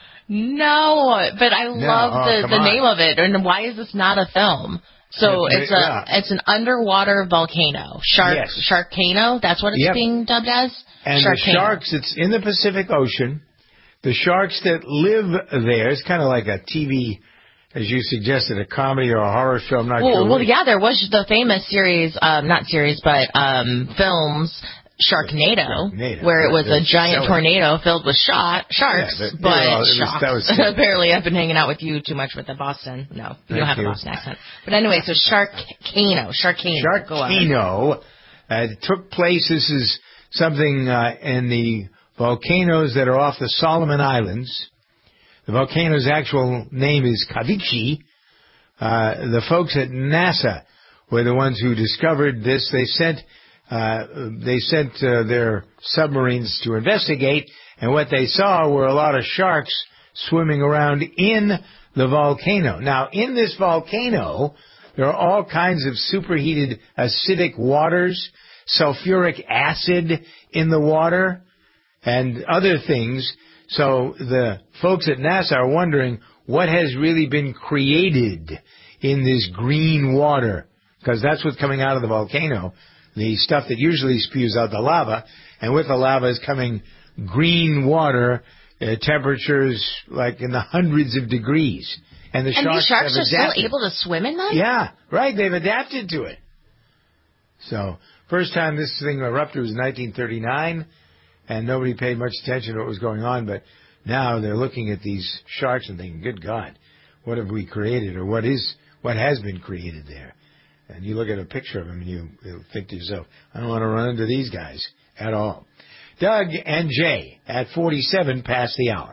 No, but I no, love oh, the, the name of it. And why is this not a film? So it's, it's a yeah. it's an underwater volcano. Shark yes. Sharkano, that's what it's yep. being dubbed as? And Sharkano. The sharks, it's in the Pacific Ocean. The sharks that live there, it's kind of like a T V, as you suggested, a comedy or a horror show. I'm not well, sure. Well, yeah, there was the famous series, um, not series, but um, films, Sharknado, Sharknado, where it was a giant tornado filled with shot, sharks, yeah, but, but all, sharks. Was, was Apparently, I've been hanging out with you too much with the Boston. No, you Thank don't have you. a Boston accent. But anyway, so Sharkano, Sharkano. Sharkano uh, took place. This is something uh, in the volcanoes that are off the Solomon Islands. The volcano's actual name is Kavichi. Uh, the folks at NASA were the ones who discovered this. They sent uh, they sent uh, their submarines to investigate, and what they saw were a lot of sharks swimming around in the volcano. Now, in this volcano, there are all kinds of superheated acidic waters, sulfuric acid in the water, and other things. So the folks at NASA are wondering what has really been created in this green water because that's what's coming out of the volcano, the stuff that usually spews out the lava, and with the lava is coming green water, uh, temperatures like in the hundreds of degrees. And the and sharks, these sharks have are adapted. still able to swim in them? Yeah, right. They've adapted to it. So, first time this thing erupted was nineteen thirty-nine, and nobody paid much attention to what was going on, but now they're looking at these sharks and thinking, good God, what have we created, or what is, what has been created there? And you look at a picture of them and you, you think to yourself, I don't want to run into these guys at all. Doug and Jay at forty-seven past the hour.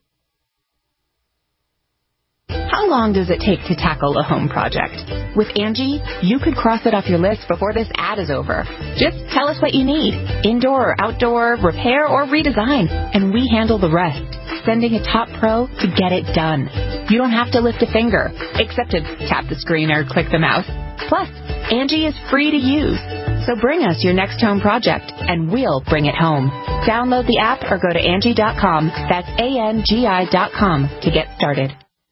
How long does it take to tackle a home project? With Angie, you could cross it off your list before this ad is over. Just tell us what you need, indoor or outdoor, repair or redesign, and we handle the rest, sending a top pro to get it done. You don't have to lift a finger, except to tap the screen or click the mouse. Plus, Angie is free to use. So bring us your next home project, and we'll bring it home. Download the app or go to Angie dot com. That's A N G I dot com to get started.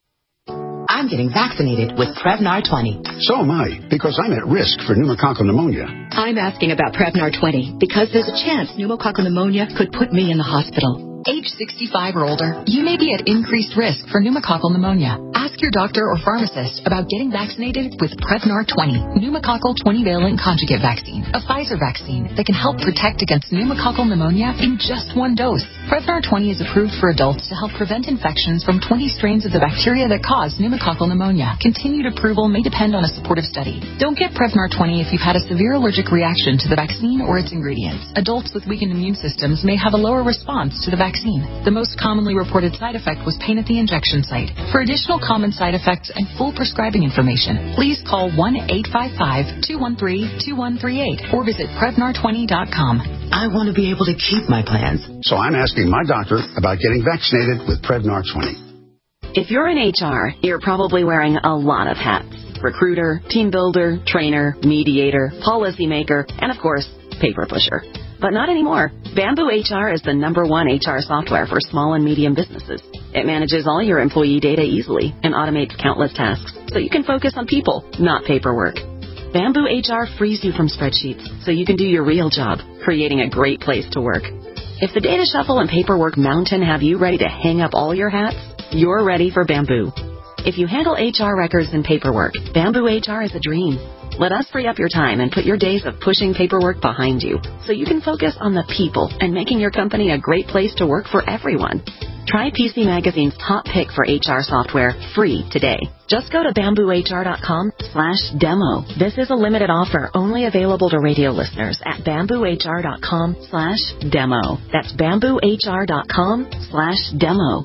I'm getting vaccinated with Prevnar twenty. So am I, because I'm at risk for pneumococcal pneumonia. I'm asking about Prevnar twenty because there's a chance pneumococcal pneumonia could put me in the hospital. Age sixty-five or older, you may be at increased risk for pneumococcal pneumonia. Ask your doctor or pharmacist about getting vaccinated with Prevnar twenty, pneumococcal twenty-valent conjugate vaccine, a Pfizer vaccine that can help protect against pneumococcal pneumonia in just one dose. Prevnar twenty is approved for adults to help prevent infections from twenty strains of the bacteria that cause pneumococcal pneumonia. Continued approval may depend on a supportive study. Don't get Prevnar twenty if you've had a severe allergic reaction to the vaccine or its ingredients. Adults with weakened immune systems may have a lower response to the vaccine. The most commonly reported side effect was pain at the injection site. For additional common side effects and full prescribing information, please call one eight five five, two one three, two one three eight or visit Prevnar twenty dot com. I want to be able to keep my plans. So I'm asking my doctor about getting vaccinated with Prevnar twenty. If you're in H R, you're probably wearing a lot of hats. Recruiter, team builder, trainer, mediator, policymaker, and of course, paper pusher. But not anymore. Bamboo H R is the number one H R software for small and medium businesses. It manages all your employee data easily and automates countless tasks, so you can focus on people, not paperwork. Bamboo H R frees you from spreadsheets, so you can do your real job, creating a great place to work. If the data shuffle and paperwork mountain have you ready to hang up all your hats, you're ready for Bamboo. If you handle H R records and paperwork, Bamboo H R is a dream. Let us free up your time and put your days of pushing paperwork behind you so you can focus on the people and making your company a great place to work for everyone. Try P C Magazine's top pick for H R software free today. Just go to bamboo h r dot com slash demo. This is a limited offer only available to radio listeners at bamboo h r dot com slash demo. That's bamboo h r dot com slash demo.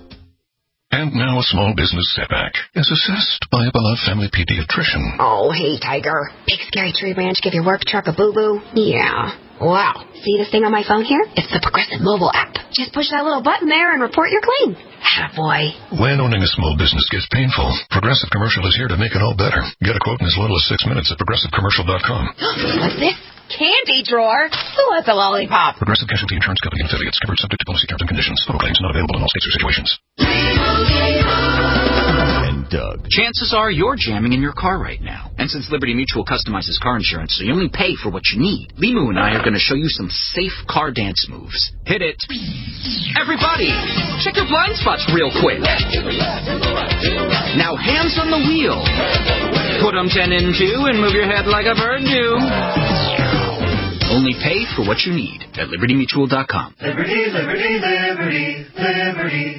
And now a small business setback, as assessed by a beloved family pediatrician. Oh, hey, Tiger. Big scary tree branch give your work truck a boo-boo? Yeah. Wow. See this thing on my phone here? It's the Progressive mobile app. Just push that little button there and report your claim. Attaboy. When owning a small business gets painful, Progressive Commercial is here to make it all better. Get a quote in as little as six minutes at progressive commercial dot com. What's this? Candy drawer? Who wants a lollipop? Progressive Casualty Insurance Company and affiliates, covered subject to policy terms and conditions. Total claims not available in all states or situations. And Doug. Chances are you're jamming in your car right now. And since Liberty Mutual customizes car insurance so you only pay for what you need, Limu and I are going to show you some safe car dance moves. Hit it. Everybody, check your blind spots real quick. Now hands on the wheel. Put them ten in two and move your head like a bird do. Only pay for what you need at liberty mutual dot com. Liberty, liberty, liberty, liberty.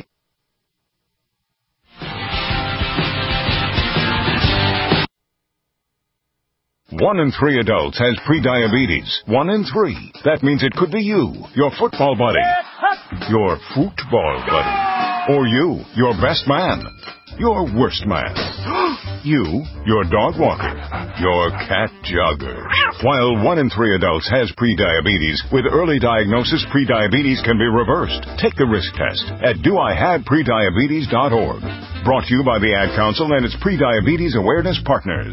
One in three adults has prediabetes. One in three. That means it could be you, your football buddy, your football buddy, or you, your best man, your worst man, you, your dog walker, your cat jogger. While one in three adults has prediabetes, with early diagnosis, prediabetes can be reversed. Take the risk test at do I have prediabetes dot org. Brought to you by the Ad Council and its Prediabetes Awareness Partners.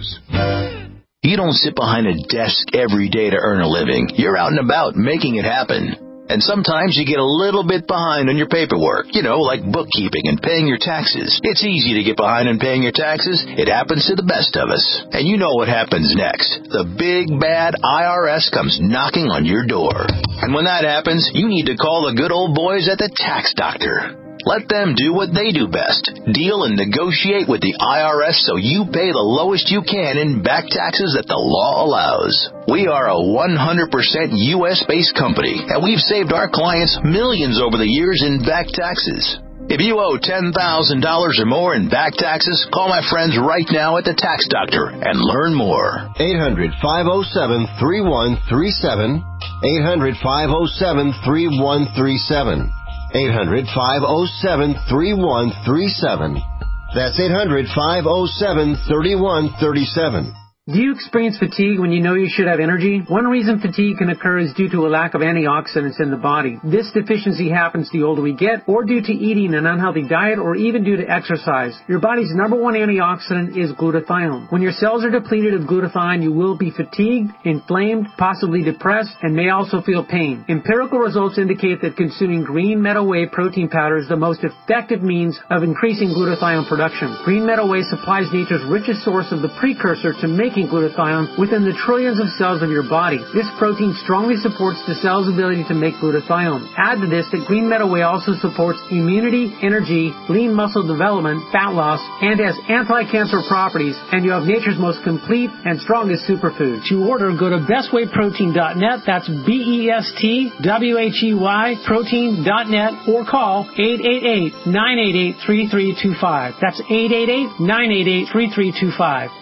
You don't sit behind a desk every day to earn a living. You're out and about making it happen. And sometimes you get a little bit behind on your paperwork, you know, like bookkeeping and paying your taxes. It's easy to get behind on paying your taxes. It happens to the best of us. And you know what happens next. The big, bad I R S comes knocking on your door. And when that happens, you need to call the good old boys at the Tax Doctor. Let them do what they do best. Deal and negotiate with the I R S so you pay the lowest you can in back taxes that the law allows. We are a one hundred percent U S-based company, and we've saved our clients millions over the years in back taxes. If you owe ten thousand dollars or more in back taxes, call my friends right now at the Tax Doctor and learn more. eight hundred, five oh seven, three one three seven. eight hundred, five oh seven, three one three seven. eight hundred, five oh seven, three one three seven. That's eight hundred, five oh seven, three one three seven. Do you experience fatigue when you know you should have energy? One reason fatigue can occur is due to a lack of antioxidants in the body. This deficiency happens the older we get, or due to eating an unhealthy diet, or even due to exercise. Your body's number one antioxidant is glutathione. When your cells are depleted of glutathione, you will be fatigued, inflamed, possibly depressed, and may also feel pain. Empirical results indicate that consuming green meadow whey protein powder is the most effective means of increasing glutathione production. Green meadow whey supplies nature's richest source of the precursor to make glutathione within the trillions of cells of your body. This protein strongly supports the cell's ability to make glutathione. Add to this that green meadow whey also supports immunity, energy, lean muscle development, fat loss, and has anti-cancer properties, and you have nature's most complete and strongest superfood. To order, go to best whey protein dot net. That's B E S T W H E Y protein dot net, or call eight eight eight, nine eight eight, three three two five. That's eight eight eight, nine eight eight, three three two five.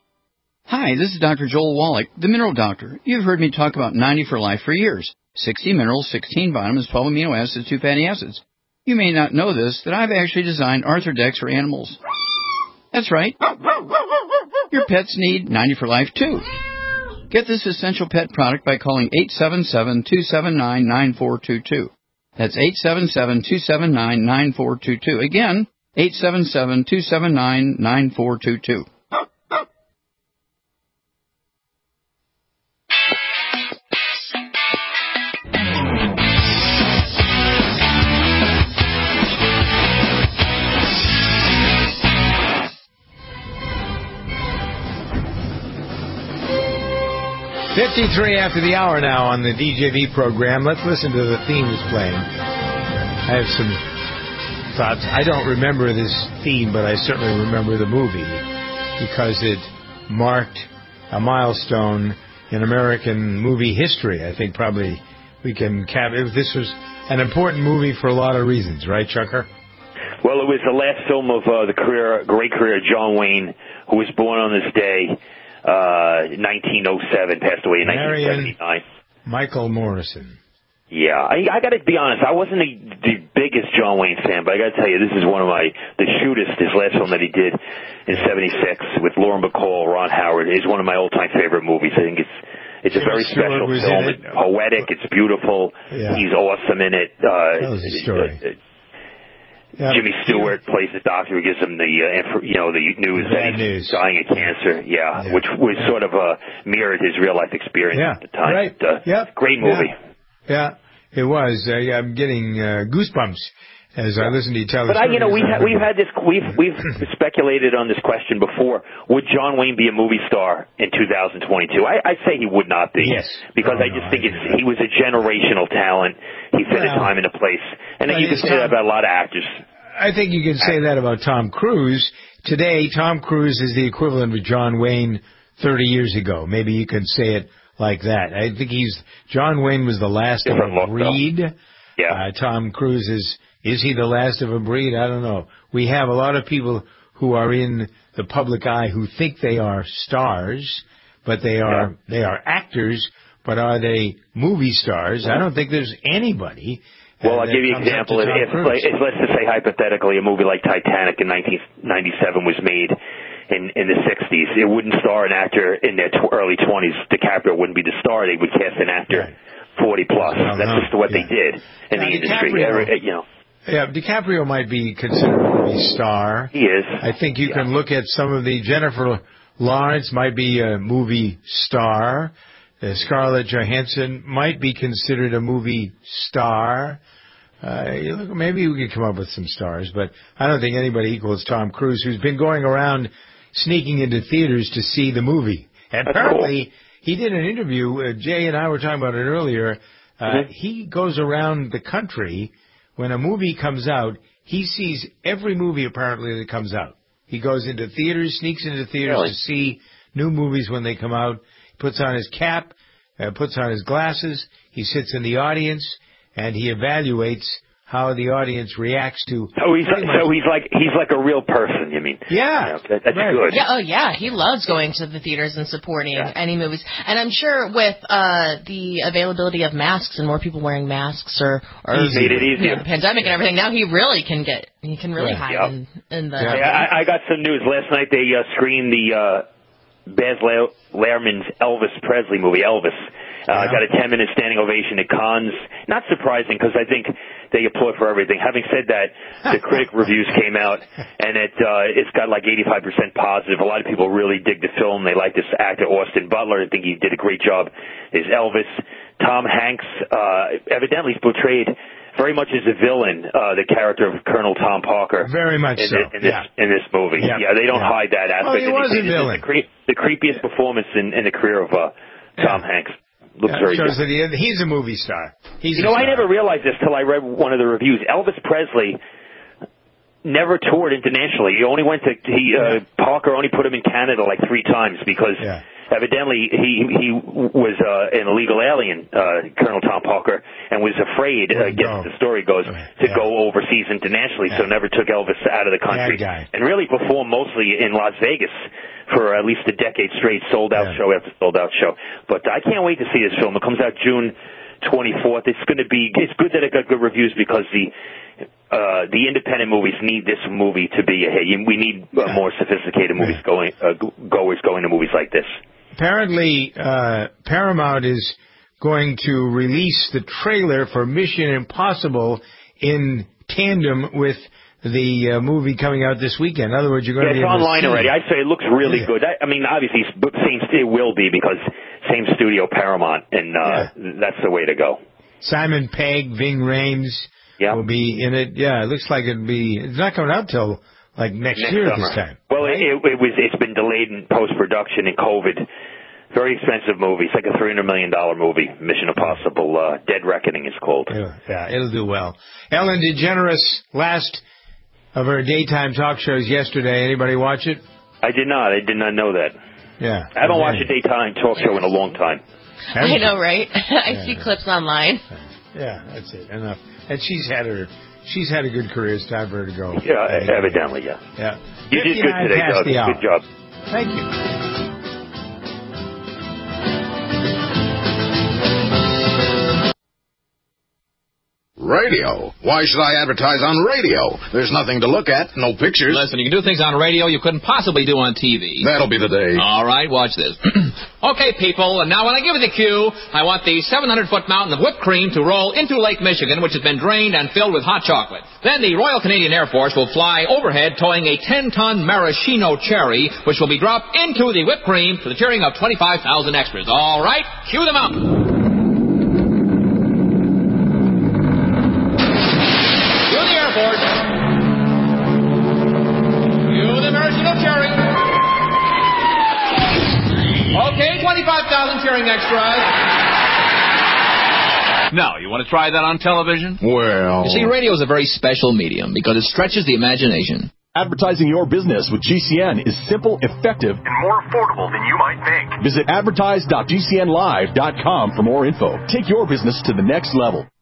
Hi, this is Doctor Joel Wallach, the Mineral Doctor. You've heard me talk about ninety for Life for years. sixty minerals, sixteen vitamins, twelve amino acids, two fatty acids. You may not know this, that I've actually designed Arthrodex for animals. That's right. Your pets need ninety for Life too. Get this essential pet product by calling eight seven seven, two seven nine, nine four two two. That's eight seven seven, two seven nine, nine four two two. Again, eight seven seven, two seven nine, nine four two two. fifty-three after the hour now on the D J V program. Let's listen to the theme that's playing. I have some thoughts. I don't remember this theme, but I certainly remember the movie because it marked a milestone in American movie history. I think probably we can cap. This was an important movie for a lot of reasons, right, Chucker? Well, it was the last film of uh, the career, great career of John Wayne, who was born on this day. Uh, nineteen oh seven, passed away in nineteen seventy-nine. Michael Morrison. Yeah, I, I got to be honest. I wasn't the, the biggest John Wayne fan, but I got to tell you, this is one of my the shootist. His last film that he did in seventy-six with Lauren Bacall, Ron Howard, is one of my all-time favorite movies. I think it's it's a very special film. It's poetic. It's beautiful. Yeah. He's awesome in it. Uh, Tell us a story. Uh, Yep. Jimmy Stewart plays the doctor who gives him the, uh, you know, the news that he's news. dying of cancer. Yeah, yeah. which was yeah. sort of uh, mirrored his real life experience yeah. at the time. Right. But, uh, yep. Great movie. Yeah, yeah it was. Uh, I'm getting uh, goosebumps as I listen to you tell. But I, you know, we've had, we've had this. We've we've speculated on this question before. Would John Wayne be a movie star in two thousand twenty-two? I, I say he would not be. Yes. Because oh, I just no, think I it's he was a generational talent. He fit well, a time and a place, and then you can say that about a lot of actors. I think you can say that about Tom Cruise. Today, Tom Cruise is the equivalent of John Wayne thirty years ago. Maybe you can say it like that. I think he's John Wayne was the last Different of a breed. Yeah. Uh, Tom Cruise is is he the last of a breed? I don't know. We have a lot of people who are in the public eye who think they are stars, but they are yeah. they are actors. But are they movie stars? I don't think there's anybody. Well, I'll give you an example. If, if, if, let's just say hypothetically, a movie like Titanic in nineteen ninety-seven was made in, in the sixties, it wouldn't star an actor in their tw- early twenties. DiCaprio wouldn't be the star. They would cast an actor right. forty plus. Well, That's no. just what yeah. they did in now, the industry. DiCaprio, you know. Yeah, DiCaprio might be considered a movie star. He is. I think you yeah. can look at some of the Jennifer Lawrence might be a movie star. uh, Scarlett Johansson might be considered a movie star. Uh, you look, maybe we could come up with some stars, but I don't think anybody equals Tom Cruise, who's been going around sneaking into theaters to see the movie. And apparently, he did an interview. Uh, Jay and I were talking about it earlier. Uh, mm-hmm. He goes around the country when a movie comes out. He sees every movie apparently that comes out. He goes into theaters, sneaks into theaters really? to see new movies when they come out. Puts on his cap, uh, puts on his glasses. He sits in the audience, and he evaluates how the audience reacts to. Oh, he's like, so he's like he's like a real person. You mean? Yeah, you know, that, that's right. good. Yeah, oh yeah, he loves going to the theaters and supporting yeah. any movies. And I'm sure with uh, the availability of masks and more people wearing masks, or, or he made it easier. You know, the pandemic and everything, now he really can get he can really yeah. hide yep. in, in the. Yeah, I, I got some news last night. They uh, screened the uh, Baz Luhrmann's Elvis Presley movie, Elvis. Uh, yeah. Got a ten-minute standing ovation at Cannes. Not surprising because I think they applaud for everything. Having said that, the critic reviews came out, and it uh, it's got like eighty-five percent positive. A lot of people really dig the film. They like this actor, Austin Butler. I think he did a great job as Elvis. Tom Hanks uh, evidently is portrayed very much as a villain, uh, the character of Colonel Tom Parker. Very much in so. This, in, this, yeah. in this movie. Yeah, yeah they don't yeah. hide that aspect. Oh, he was a villain. The, cre- the creepiest yeah. performance in, in the career of uh, Tom yeah. Hanks. Looks yeah, very shows good. that he, he's a movie star. He's you know, star. I never realized this till I read one of the reviews. Elvis Presley never toured internationally. He only went to he uh, yeah. Parker only put him in Canada like three times because yeah. evidently he he was uh, an illegal alien, uh, Colonel Tom Parker, and was afraid, uh, against the story goes, to yeah. go overseas internationally. Yeah. So never took Elvis out of the country, and really performed mostly in Las Vegas for at least a decade straight, sold out yeah. show after sold out show. But I can't wait to see this film. It comes out June twenty-fourth. It's going to be. It's good that it got good reviews because the. Uh, the independent movies need this movie to be a hit. We need uh, more sophisticated movies going, uh, goers going to movies like this. Apparently, uh, Paramount is going to release the trailer for Mission Impossible in tandem with the uh, movie coming out this weekend. In other words, you're going yeah, to be able to see it. It's online already. I'd say it looks really yeah. good. I, I mean, obviously, same it will be because same studio, Paramount, and uh, yeah. that's the way to go. Simon Pegg, Ving Rhames. Yeah. will be in it. Yeah, it looks like it'll be. It's not coming out till like next, next year summer. this time. Well, right? it, it was. It's been delayed in post production in COVID. Very expensive movie. It's like a three hundred million dollar movie. Mission Impossible: uh, Dead Reckoning is called. It'll, yeah, it'll do well. Ellen DeGeneres, last of her daytime talk shows yesterday. Anybody watch it? I did not. I did not know that. Yeah, I haven't watched a daytime talk show in a long time. I know, right? I yeah, see yeah. clips online. Yeah, that's it. Enough. And she's had her, she's had a good career. It's time for her to go. Yeah, evidently, yeah. Yeah. You did good today, Doug. Good job. Thank you. Radio? Why should I advertise on radio? There's nothing to look at, no pictures. Listen, you can do things on radio you couldn't possibly do on T V. That'll be the day. All right, watch this. Okay, people, and now when I give you the cue, I want the seven hundred foot mountain of whipped cream to roll into Lake Michigan, which has been drained and filled with hot chocolate. Then the Royal Canadian Air Force will fly overhead towing a ten ton maraschino cherry, which will be dropped into the whipped cream to the cheering of twenty-five thousand extras. All right, cue the mountain. Okay, twenty-five thousand cheering extras. Now, you want to try that on television? Well... You see, radio is a very special medium because it stretches the imagination. Advertising your business with G C N is simple, effective, and more affordable than you might think. Visit advertise dot g c n live dot com for more info. Take your business to the next level.